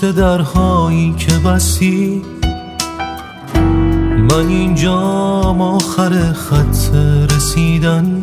چه درهایی که بستی، من اینجام آخر خط رسیدن.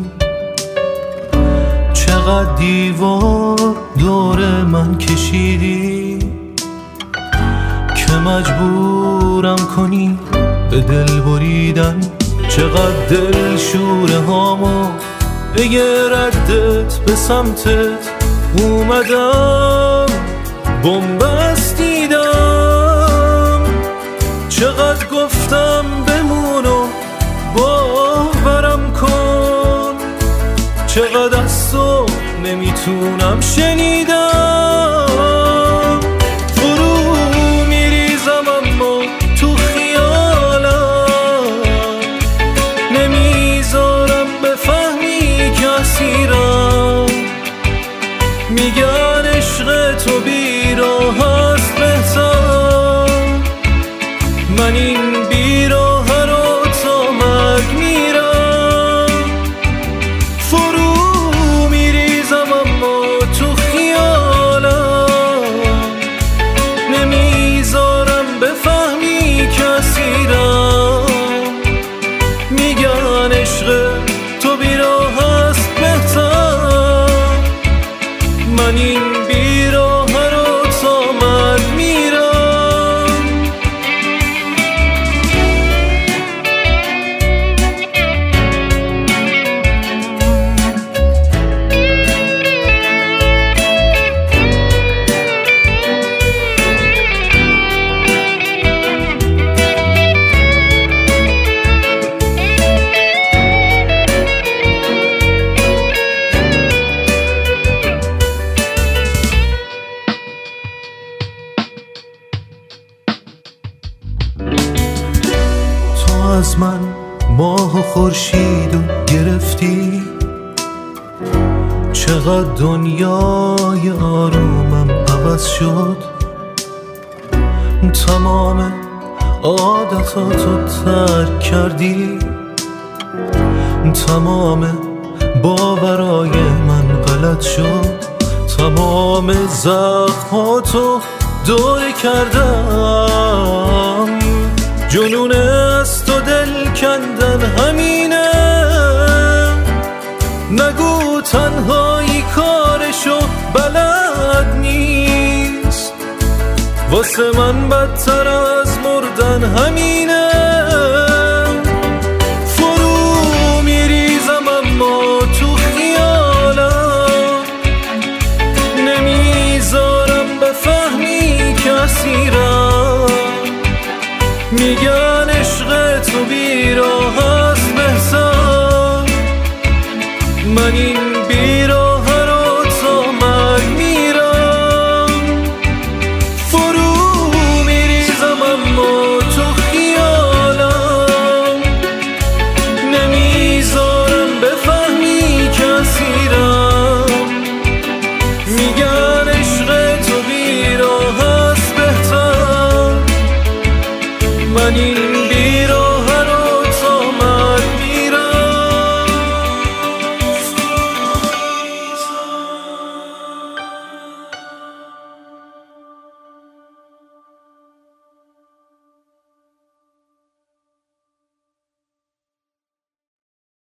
چقدر دیوار دور من کشیدی که مجبورم کنی به دل بریدن. چقدر دل شوره هامو به یه ردت به سمتت اومدم، بنبست دیدم. چقدر گفتم بمون و باورم کن، چقدر از تو نمیتونم شنیدم. فرو میریزم اما تو خیالم، نمیذارم بفهمی که اسیرم. میگن عشق تو بیراه هست بهتر، من این بیراه رو تا مرگ میرم. فرو میریزم اما تو خیالم، نمیذارم بفهمی که اسیرم. میگن عشق تو بیراه هست بهتر، من این بیراه رو تا مرگ میرم. از من ماه و خورشید و گرفتی، چقدر دنیای آرومم عوض شد. تمام عادتاتو ترک کردی، تمام باورای من غلط شد. تمام زخماتو دور کردم، جنون از تو دل کندن همینه. نگو تنهایی کارشو بلد نیست، واسه من بدتر از مردن همینه. فرو میریزم اما تو خیالم، نمیذارم بفهمی که اسیرم. میگن عشق تو بیراه هست بهتر، من این بیراه رو تا مرگ میرم. فرو میریزم اما تو خیالم، نمیذارم بفهمی که اسیرم. میگن عشق تو بیراه هست بهتر، من این